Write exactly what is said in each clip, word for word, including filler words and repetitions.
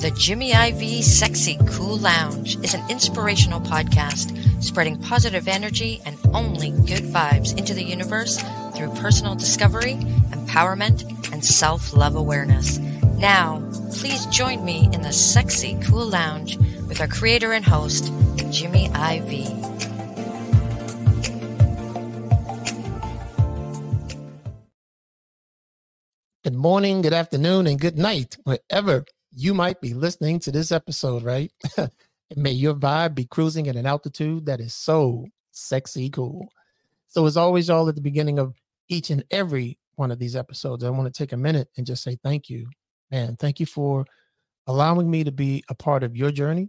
The Jimmy Ive Sexy Cool Lounge is an inspirational podcast spreading positive energy and only good vibes into the universe through personal discovery, empowerment, and self-love awareness. Now, please join me in the Sexy Cool Lounge with our creator and host, Jimmy Ive. Good morning, good afternoon, and good night, wherever you might be listening to this episode, right? May your vibe be cruising at an altitude that is so sexy cool. So as always, y'all, at the beginning of each and every one of these episodes, I want to take a minute and just say thank you. Man, thank you for allowing me to be a part of your journey.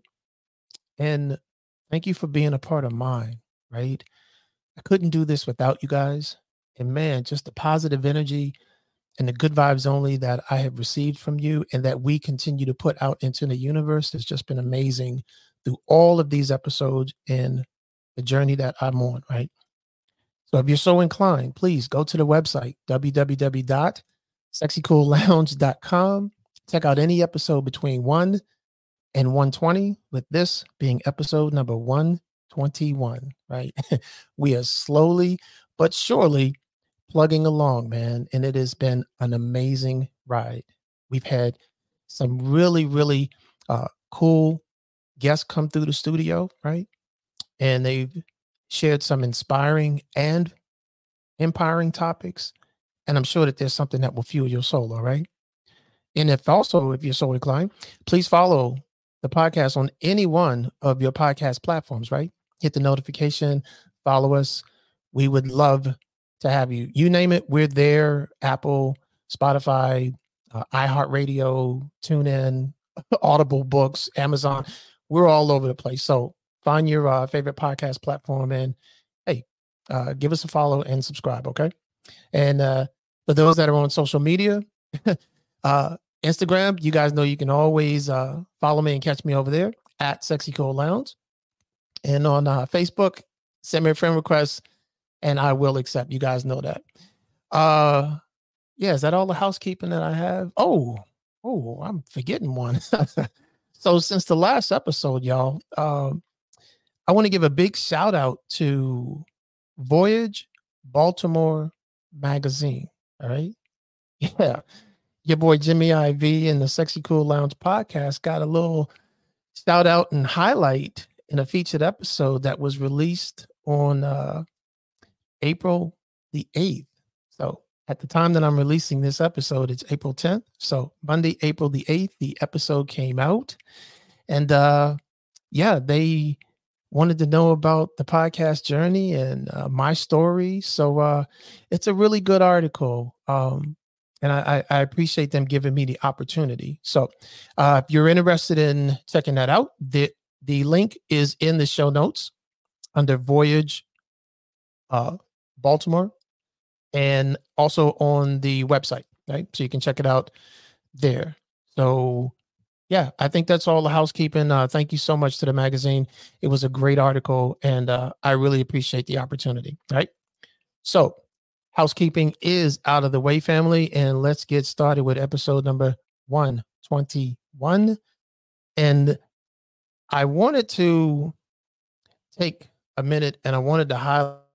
And thank you for being a part of mine, right? I couldn't do this without you guys. And man, just the positive energy and the good vibes only that I have received from you and that we continue to put out into the universe has just been amazing through all of these episodes and the journey that I'm on, right? So if you're so inclined, please go to the website, w w w dot sexy cool lounge dot com. Check out any episode between one and one twenty, with this being episode number one twenty-one, right? We are slowly but surely plugging along, man, and it has been an amazing ride. We've had some really, really uh, cool guests come through the studio, right? And they've shared some inspiring and empowering topics. And I'm sure that there's something that will fuel your soul, all right? And if also, if you're so inclined, please follow the podcast on any one of your podcast platforms, right? Hit the notification, follow us. We would love to have you. You name it, we're there. Apple, Spotify, uh, iHeartRadio, TuneIn, Audible Books, Amazon. We're all over the place. So find your uh, favorite podcast platform and hey, uh, give us a follow and subscribe, okay? And uh, for those that are on social media, uh, Instagram, you guys know you can always uh, follow me and catch me over there at Sexy Cool Lounge. And on uh, Facebook, send me a friend request and I will accept. You guys know that. Uh, yeah, is that all the housekeeping that I have? Oh, oh, I'm forgetting one. So since the last episode, y'all, um, I want to give a big shout out to Voyage Baltimore Magazine. All right. Yeah. Your boy Jimmy Ive and the Sexy Cool Lounge podcast got a little shout out and highlight in a featured episode that was released on uh, April the eighth. So at the time that I'm releasing this episode, it's April tenth. So Monday, April the eighth, the episode came out. And uh, yeah, they wanted to know about the podcast journey and uh, my story. So uh, it's a really good article. Um, and I, I appreciate them giving me the opportunity. So uh, if you're interested in checking that out, the, the link is in the show notes under Voyage uh, Baltimore, and also on the website, right? So you can check it out there. So yeah, I think that's all the housekeeping. Uh, thank you so much to the magazine. It was a great article, and uh, I really appreciate the opportunity, right? So housekeeping is out of the way, family, and let's get started with episode number one twenty-one. And I wanted to take a minute, and I wanted to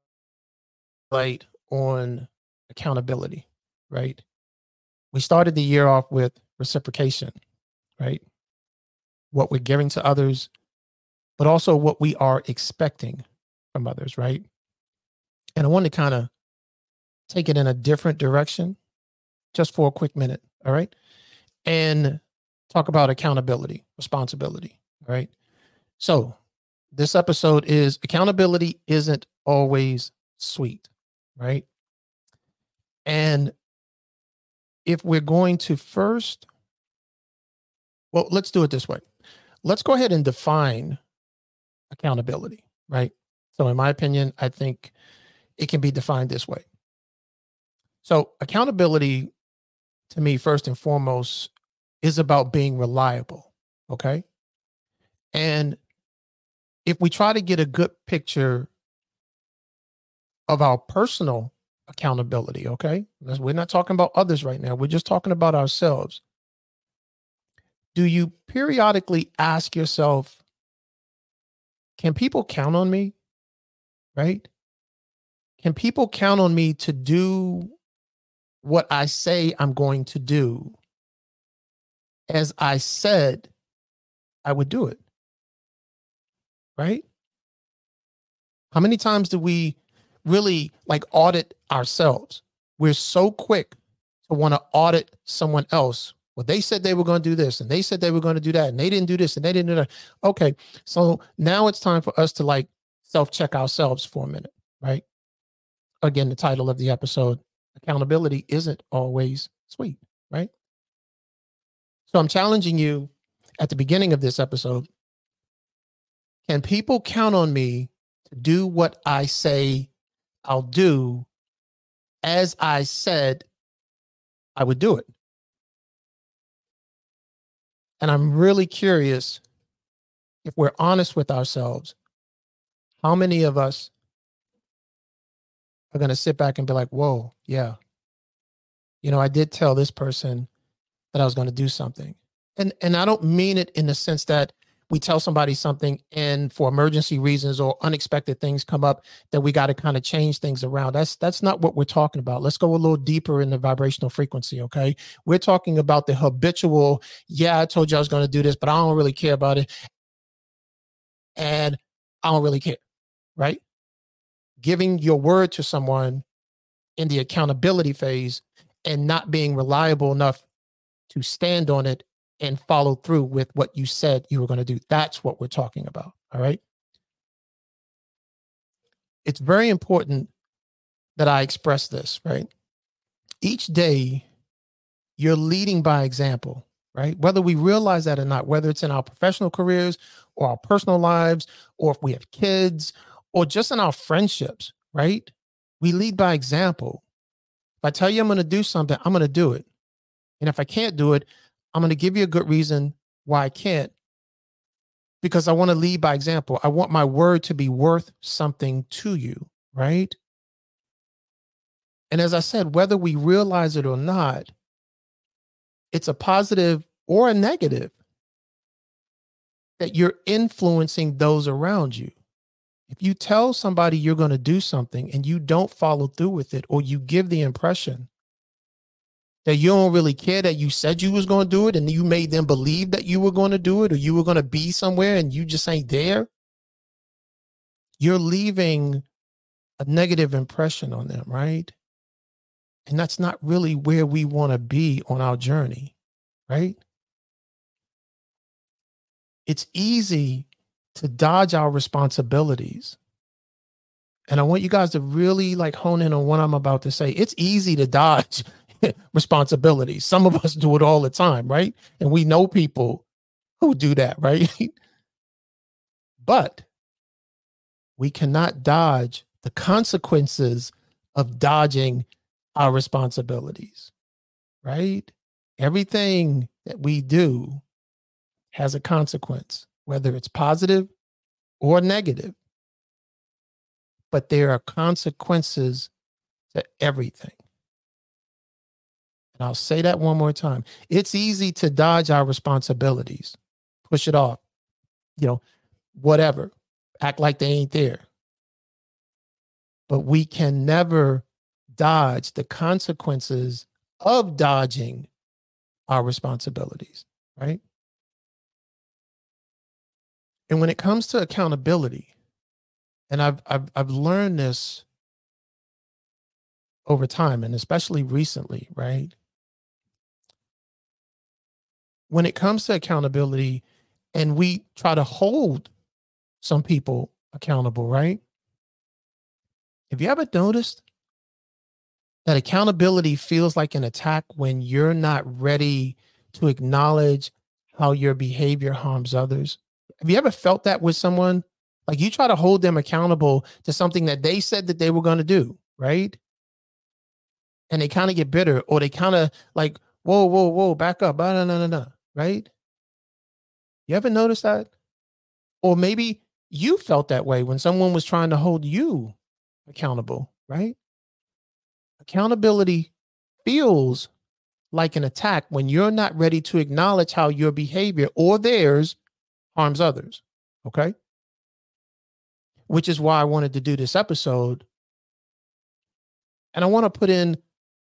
highlight on accountability, right? We started the year off with reciprocation, right? What we're giving to others, but also what we are expecting from others, right? And I want to kind of take it in a different direction just for a quick minute, all right? And talk about accountability, responsibility, all right? So this episode is accountability isn't always sweet, right? And if we're going to first, well, let's do it this way. Let's go ahead and define accountability, right? So in my opinion, I think it can be defined this way. So accountability, to me, first and foremost, is about being reliable, okay? And if we try to get a good picture of our personal accountability, okay? We're not talking about others right now. We're just talking about ourselves. do you periodically ask yourself, can people count on me? Right? Can people count on me to do what I say I'm going to do as I said I would do it? Right? How many times do we really like audit ourselves? We're so quick to want to audit someone else. Well, they said they were going to do this and they said they were going to do that and they didn't do this and they didn't do that. Okay. So now it's time for us to like self-check ourselves for a minute, right? Again, the title of the episode, accountability isn't always sweet, right? So I'm challenging you at the beginning of this episode. Can people count on me to do what I say I'll do as I said I would do it? And I'm really curious, if we're honest with ourselves, how many of us are going to sit back and be like, whoa, yeah, you know, I did tell this person that I was going to do something. And, and I don't mean it in the sense that we tell somebody something and for emergency reasons or unexpected things come up that we got to kind of change things around. That's that's not what we're talking about. Let's go a little deeper in the vibrational frequency, okay? We're talking about the habitual, yeah, I told you I was going to do this, but I don't really care about it. And I don't really care, right? Giving your word to someone in the accountability phase and not being reliable enough to stand on it and follow through with what you said you were going to do. That's what we're talking about. All right. It's very important that I express this, right? Each day you're leading by example, right? Whether we realize that or not, whether it's in our professional careers or our personal lives, or if we have kids or just in our friendships, right? We lead by example. If I tell you I'm going to do something, I'm going to do it. And if I can't do it, I'm going to give you a good reason why I can't, because I want to lead by example. I want my word to be worth something to you, right? And as I said, whether we realize it or not, it's a positive or a negative that you're influencing those around you. If you tell somebody you're going to do something and you don't follow through with it, or you give the impression that you don't really care, that you said you was going to do it and you made them believe that you were going to do it, or you were going to be somewhere and you just ain't there, you're leaving a negative impression on them, right? And that's not really where we want to be on our journey, right? It's easy to dodge our responsibilities. And I want you guys to really like hone in on what I'm about to say. It's easy to dodge responsibilities. Some of us do it all the time, right? And we know people who do that, right? But we cannot dodge the consequences of dodging our responsibilities, right? Everything that we do has a consequence, whether it's positive or negative. But there are consequences to everything. And I'll say that one more time. It's easy to dodge our responsibilities, push it off, you know, whatever, act like they ain't there. But we can never dodge the consequences of dodging our responsibilities, right? And when it comes to accountability, and I've I've I've learned this over time, and especially recently, right? When it comes to accountability, and we try to hold some people accountable, right? Have you ever noticed that accountability feels like an attack when you're not ready to acknowledge how your behavior harms others? Have you ever felt that with someone? Like you try to hold them accountable to something that they said that they were going to do, right? And they kind of get bitter, or they kind of like, whoa, whoa, whoa, back up. No, no, no, no, right? You ever notice that? Or maybe you felt that way when someone was trying to hold you accountable, right? Accountability feels like an attack when you're not ready to acknowledge how your behavior or theirs harms others. Okay. Which is why I wanted to do this episode. And I want to put in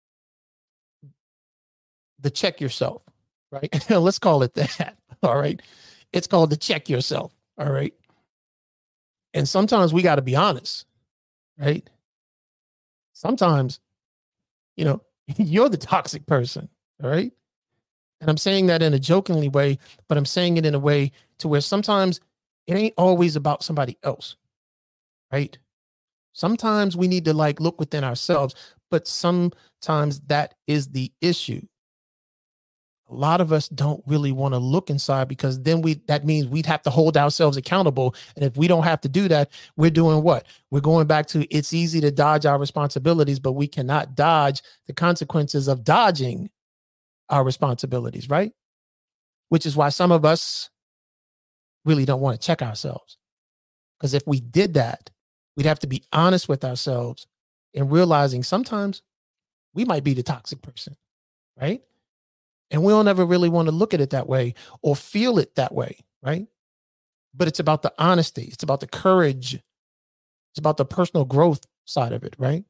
the check yourself, right? Let's call it that. All right. It's called the check yourself. All right. And sometimes we got to be honest, right? Sometimes, you know, you're the toxic person. All right. And I'm saying that in a jokingly way, but I'm saying it in a way to where sometimes it ain't always about somebody else. Right. Sometimes we need to like look within ourselves, but sometimes that is the issue. A lot of us don't really want to look inside because then we, that means we'd have to hold ourselves accountable. And if we don't have to do that, we're doing what? We're going back to, it's easy to dodge our responsibilities, but we cannot dodge the consequences of dodging our responsibilities, right? Which is why some of us really don't want to check ourselves. Because if we did that, we'd have to be honest with ourselves and realizing sometimes we might be the toxic person, right? And we don't ever really want to look at it that way or feel it that way, right? But it's about the honesty. It's about the courage. It's about the personal growth side of it, right?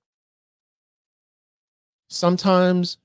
Sometimes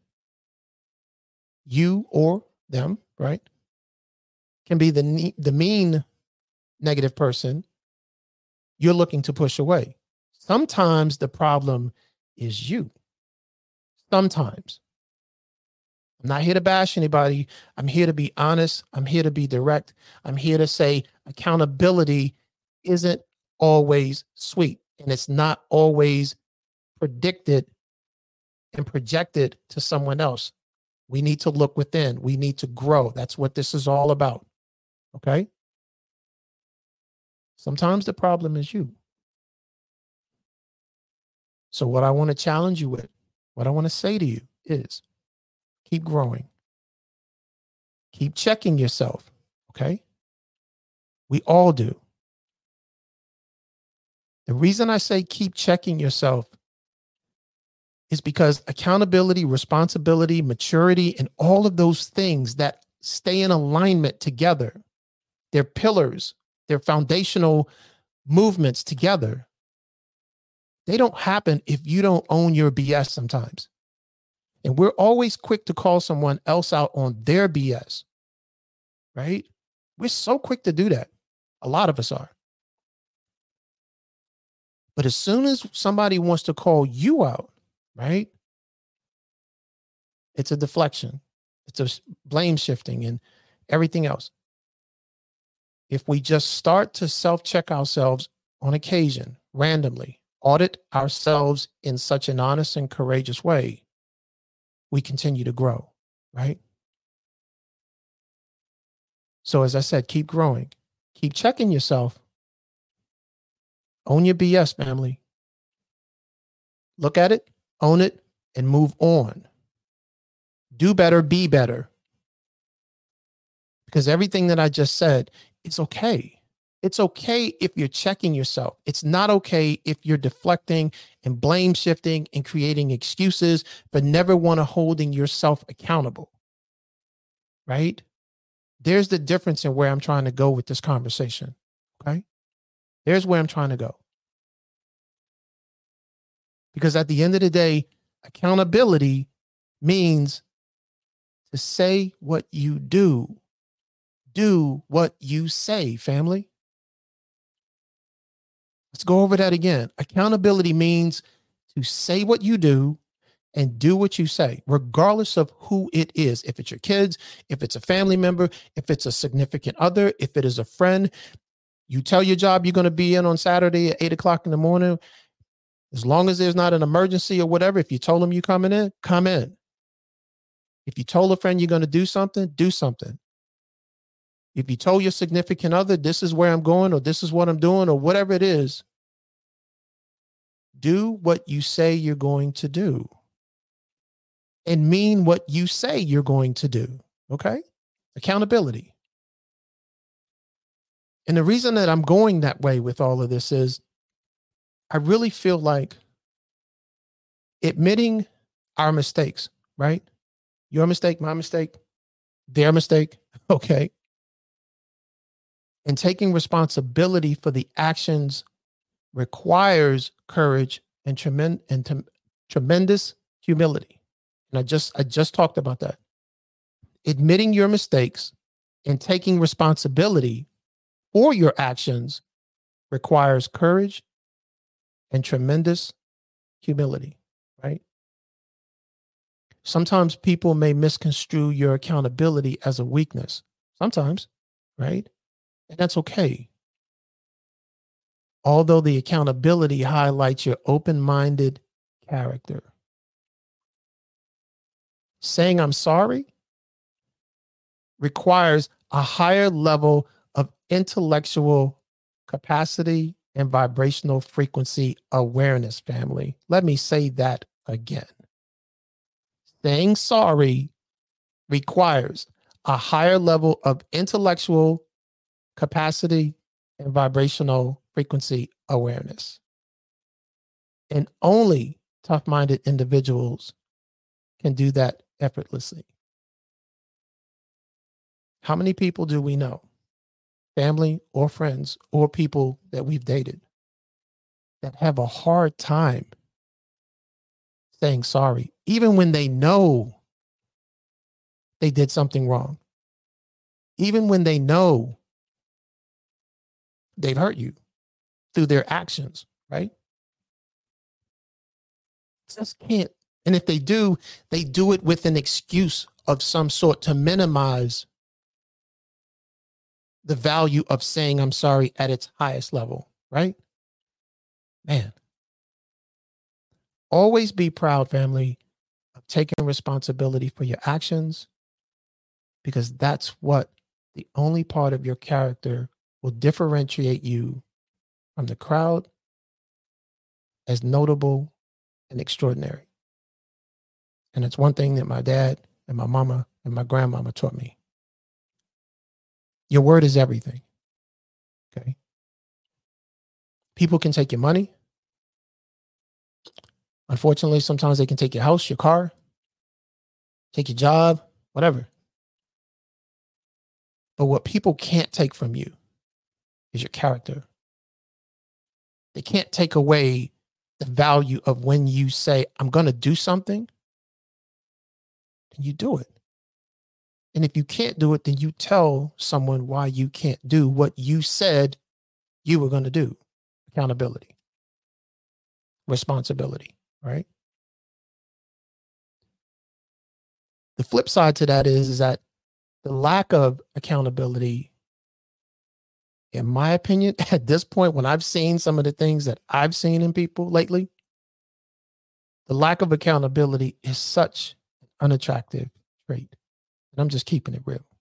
you or them, right, can be the, the mean negative person you're looking to push away. Sometimes the problem is you. Sometimes. I'm not here to bash anybody. I'm here to be honest. I'm here to be direct. I'm here to say accountability isn't always sweet, and it's not always predicted and projected to someone else. We need to look within. We need to grow. That's what this is all about. Okay? Sometimes the problem is you. So what I want to challenge you with, what I want to say to you is, keep growing. Keep checking yourself, okay? We all do. The reason I say keep checking yourself is because accountability, responsibility, maturity, and all of those things that stay in alignment together, they're pillars, they're foundational movements together. They don't happen if you don't own your B S sometimes. And we're always quick to call someone else out on their B S, right? We're so quick to do that. A lot of us are. But as soon as somebody wants to call you out, right? It's a deflection. It's a blame shifting and everything else. If we just start to self-check ourselves on occasion, randomly, audit ourselves in such an honest and courageous way, we continue to grow, right? So as I said, keep growing, keep checking yourself, own your B S, family. Look at it, own it, and move on. Do better, be better. Because everything that I just said, it's okay. It's okay if you're checking yourself. It's not okay if you're deflecting and blame shifting and creating excuses, but never want to holding yourself accountable. Right? There's the difference in where I'm trying to go with this conversation. Okay? There's where I'm trying to go. Because at the end of the day, accountability means to say what you do. Do what you say, family. Let's go over that again. Accountability means to say what you do and do what you say, regardless of who it is. If it's your kids, if it's a family member, if it's a significant other, if it is a friend, you tell your job you're going to be in on Saturday at eight o'clock in the morning. As long as there's not an emergency or whatever, if you told them you're coming in, come in. If you told a friend you're going to do something, do something. If you told your significant other, this is where I'm going, or this is what I'm doing, or whatever it is, do what you say you're going to do and mean what you say you're going to do. Okay? Accountability. And the reason that I'm going that way with all of this is I really feel like admitting our mistakes, right? Your mistake, my mistake, their mistake. Okay. And taking responsibility for the actions requires courage and, tremen- and tem- tremendous humility. And I just I just talked about that. Admitting your mistakes and taking responsibility for your actions requires courage and tremendous humility, right? Sometimes people may misconstrue your accountability as a weakness. Sometimes, right? And that's okay. Although the accountability highlights your open-minded character. Saying I'm sorry requires a higher level of intellectual capacity and vibrational frequency awareness, family. Let me say that again. Saying sorry requires a higher level of intellectual capacity and vibrational frequency awareness. And only tough-minded individuals can do that effortlessly. How many people do we know, family or friends or people that we've dated, that have a hard time saying sorry, even when they know they did something wrong, even when they know they've hurt you through their actions, right? Just can't. And if they do, they do it with an excuse of some sort to minimize the value of saying I'm sorry at its highest level, right? Man. Always be proud, family, of taking responsibility for your actions, because that's what the only part of your character will differentiate you from the crowd as notable and extraordinary. And it's one thing that my dad and my mama and my grandmama taught me. Your word is everything. Okay. People can take your money. Unfortunately, sometimes they can take your house, your car, take your job, whatever. But what people can't take from you is your character. They can't take away the value of when you say, I'm going to do something, then you do it. And if you can't do it, then you tell someone why you can't do what you said you were going to do. Accountability, responsibility, right? The flip side to that is, is that the lack of accountability, in my opinion, at this point, when I've seen some of the things that I've seen in people lately, the lack of accountability is such an unattractive trait. And I'm just keeping it real.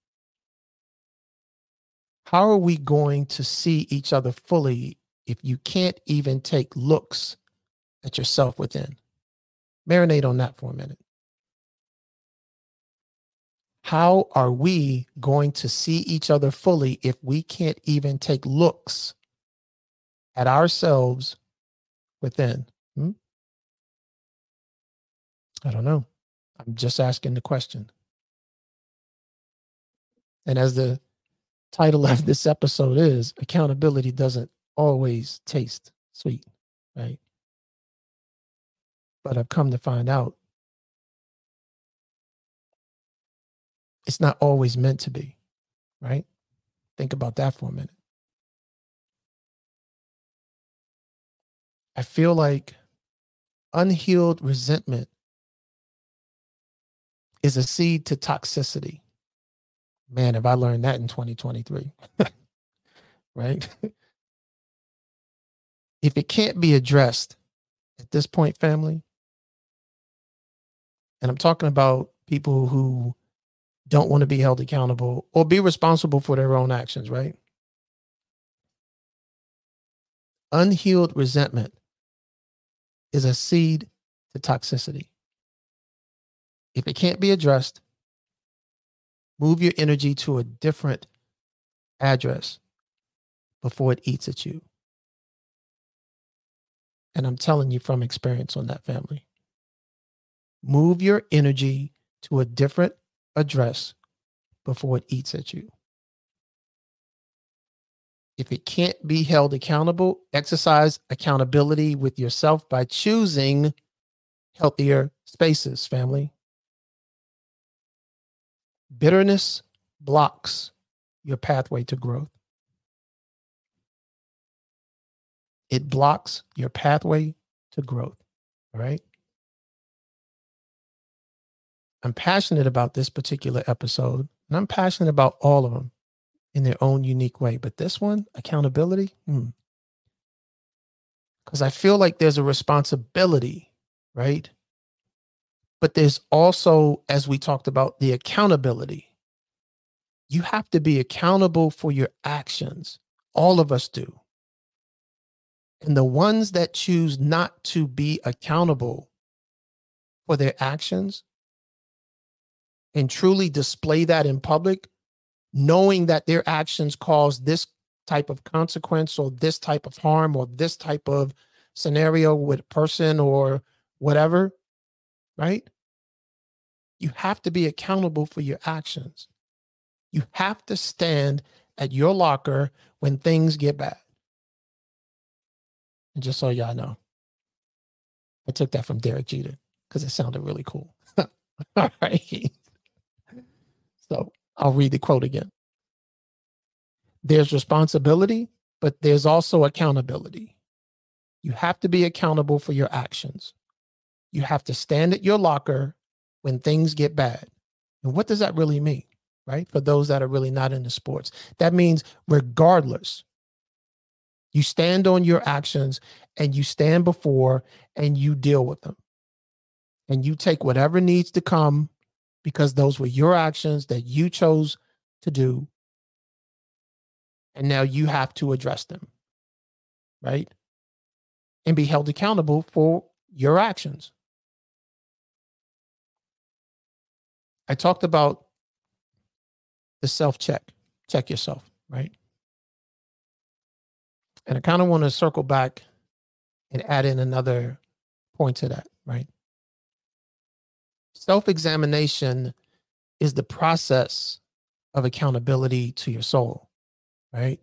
How are we going to see each other fully if you can't even take looks at yourself within? Marinate on that for a minute. How are we going to see each other fully if we can't even take looks at ourselves within? Hmm? I don't know. I'm just asking the question. And as the title of this episode is, accountability doesn't always taste sweet, right? But I've come to find out it's not always meant to be, right? Think about that for a minute. I feel like unhealed resentment is a seed to toxicity. Man, have I learned that in twenty twenty-three, right? If it can't be addressed at this point, family, and I'm talking about people who don't want to be held accountable or be responsible for their own actions, right? Unhealed resentment is a seed to toxicity. If it can't be addressed, move your energy to a different address before it eats at you. And I'm telling you from experience on that, family. Move your energy to a different address before it eats at you. If it can't be held accountable, exercise accountability with yourself by choosing healthier spaces, family. Bitterness blocks your pathway to growth. It blocks your pathway to growth. All right. I'm passionate about this particular episode, and I'm passionate about all of them in their own unique way. But this one, accountability, hmm. Because I feel like there's a responsibility, right? But there's also, as we talked about, the accountability. You have to be accountable for your actions. All of us do. And the ones that choose not to be accountable for their actions and truly display that in public, knowing that their actions cause this type of consequence or this type of harm or this type of scenario with a person or whatever, right? You have to be accountable for your actions. You have to stand at your locker when things get bad. And just so y'all know, I took that from Derek Jeter because it sounded really cool. All right. So I'll read the quote again. There's responsibility, but there's also accountability. You have to be accountable for your actions. You have to stand at your locker when things get bad. And what does that really mean, right? For those that are really not into sports, that means regardless, you stand on your actions and you stand before and you deal with them. And you take whatever needs to come because those were your actions that you chose to do. And now you have to address them, right? And be held accountable for your actions. I talked about the self-check. Check yourself, right? And I kind of want to circle back and add in another point to that, right? Self-examination is the process of accountability to your soul, right?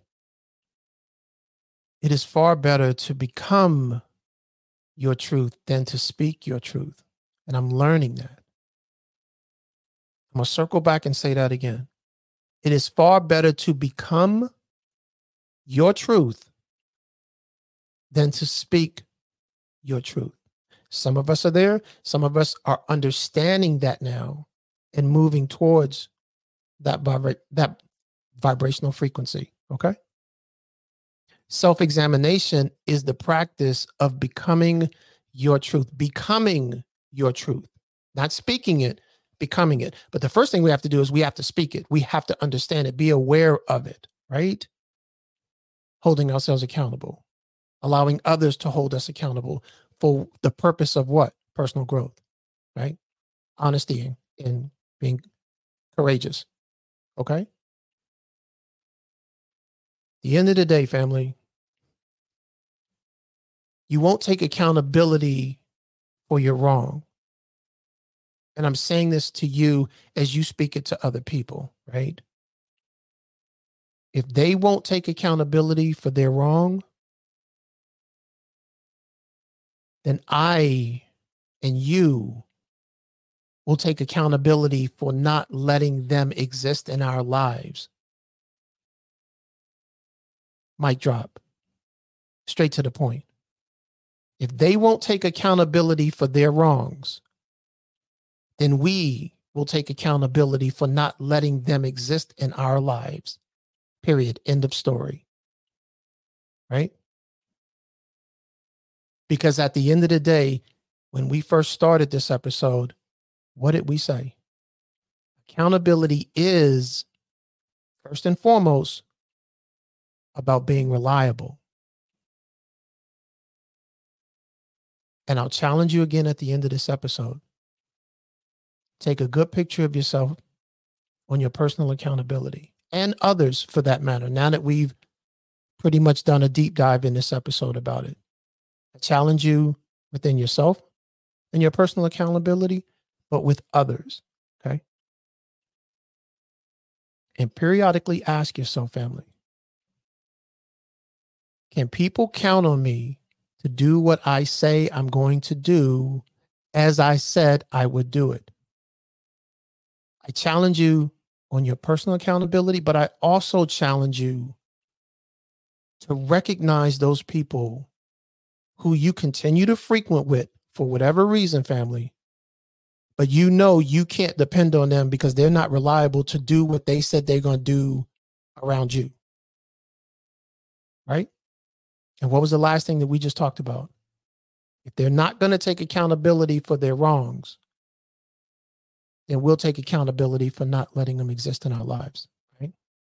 It is far better to become your truth than to speak your truth. And I'm learning that. I'm going to circle back and say that again. It is far better to become your truth than to speak your truth. Some of us are there. Some of us are understanding that now and moving towards that, vibra- that vibrational frequency. Okay. Self-examination is the practice of becoming your truth, becoming your truth, not speaking it, becoming it. But the first thing we have to do is we have to speak it. We have to understand it, be aware of it, right? Holding ourselves accountable, allowing others to hold us accountable for the purpose of what? Personal growth, right? Honesty and, and being courageous. Okay. The end of the day, family, you won't take accountability for your wrong. And I'm saying this to you as you speak it to other people, right? If they won't take accountability for their wrong, then I and you will take accountability for not letting them exist in our lives. Mic drop. Straight to the point. If they won't take accountability for their wrongs, then we will take accountability for not letting them exist in our lives. Period. End of story. Right? Because at the end of the day, when we first started this episode, what did we say? Accountability is, first and foremost, about being reliable. And I'll challenge you again at the end of this episode. Take a good picture of yourself on your personal accountability and others for that matter. Now that we've pretty much done a deep dive in this episode about it, I challenge you within yourself and your personal accountability, but with others. and periodically ask yourself, family, can people count on me to do what I say I'm going to do as I said I would do it? I challenge you on your personal accountability, but I also challenge you to recognize those people who you continue to frequent with for whatever reason, family, but you know you can't depend on them because they're not reliable to do what they said they're going to do around you. Right? And what was the last thing that we just talked about? If they're not going to take accountability for their wrongs, then we'll take accountability for not letting them exist in our lives. Right?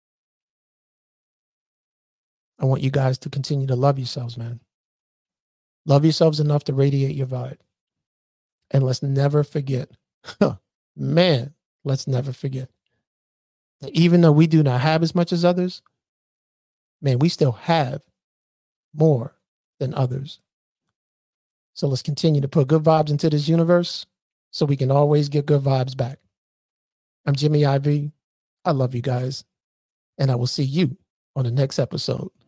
I want you guys to continue to love yourselves, man. Love yourselves enough to radiate your vibe. And let's never forget, man, let's never forget that even though we do not have as much as others, man, we still have more than others. So let's continue to put good vibes into this universe so we can always get good vibes back. I'm Jimmy Ivy. I love you guys. And I will see you on the next episode.